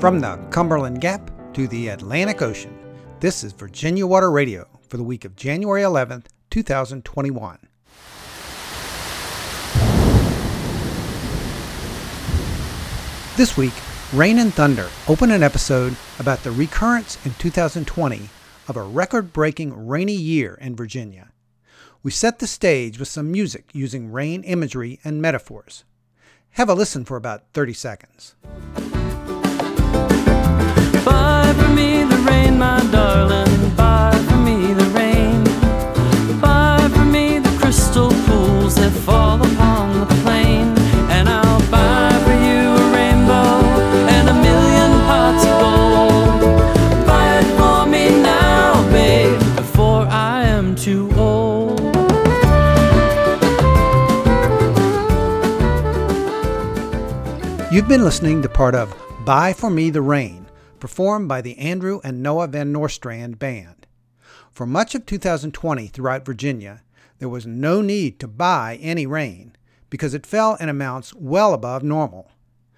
From the Cumberland Gap to the Atlantic Ocean, this is Virginia Water Radio for the week of January 11th, 2021. This week, Rain and Thunder open an episode about the recurrence in 2020 of a record-breaking rainy year in Virginia. We set the stage with some music using rain imagery and metaphors. Have a listen for about 30 seconds. Buy for me the rain, my darling, buy for me the rain. Buy for me the crystal pools that fall upon the plain. And I'll buy for you a rainbow and a million pots of gold. Buy it for me now, babe, before I am too old. You've been listening to part of Buy for Me the Rain, performed by the Andrew and Noah Van Nostrand Band. For much of 2020 throughout Virginia, there was no need to buy any rain because it fell in amounts well above normal.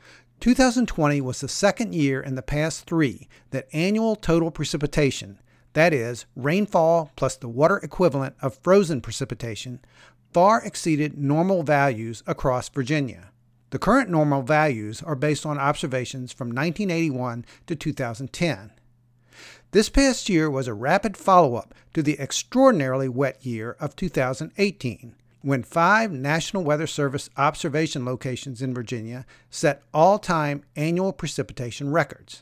2020 was the second year in the past three that annual total precipitation, that is, rainfall plus the water equivalent of frozen precipitation, far exceeded normal values across Virginia. The current normal values are based on observations from 1981 to 2010. This past year was a rapid follow-up to the extraordinarily wet year of 2018, when 5 National Weather Service observation locations in Virginia set all-time annual precipitation records.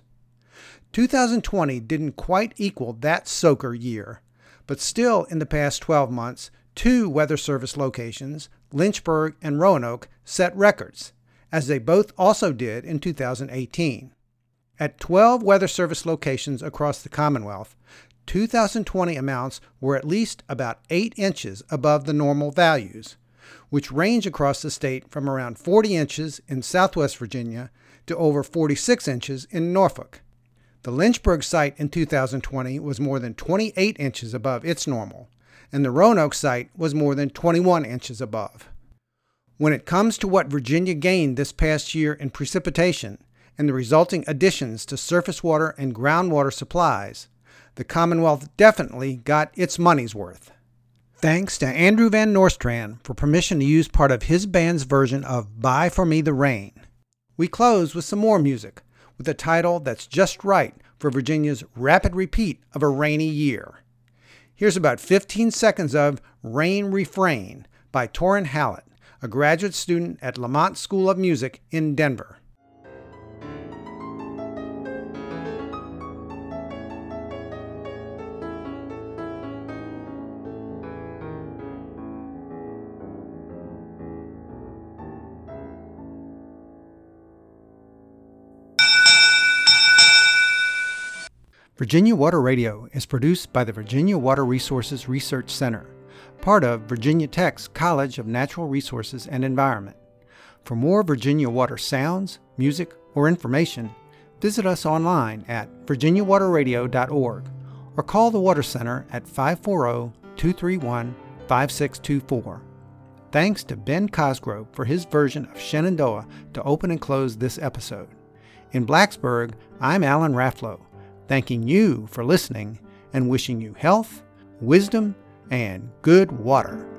2020 didn't quite equal that soaker year, but still in the past 12 months, 2 Weather Service locations, Lynchburg and Roanoke, set records, as they both also did in 2018. At 12 Weather Service locations across the Commonwealth, 2020 amounts were at least about 8 inches above the normal values, which range across the state from around 40 inches in southwest Virginia to over 46 inches in Norfolk. The Lynchburg site in 2020 was more than 28 inches above its normal, and the Roanoke site was more than 21 inches above. When it comes to what Virginia gained this past year in precipitation and the resulting additions to surface water and groundwater supplies, the Commonwealth definitely got its money's worth. Thanks to Andrew Van Nostrand for permission to use part of his band's version of Buy for Me the Rain. We close with some more music, with a title that's just right for Virginia's rapid repeat of a rainy year. Here's about 15 seconds of Rain Refrain by Torrin Hallett, a graduate student at Lamont School of Music in Denver. Virginia Water Radio is produced by the Virginia Water Resources Research Center, part of Virginia Tech's College of Natural Resources and Environment. For more Virginia Water sounds, music, or information, visit us online at virginiawaterradio.org or call the Water Center at 540-231-5624. Thanks to Ben Cosgrove for his version of Shenandoah to open and close this episode. In Blacksburg, I'm Alan Rafflow, thanking you for listening and wishing you health, wisdom, and good water.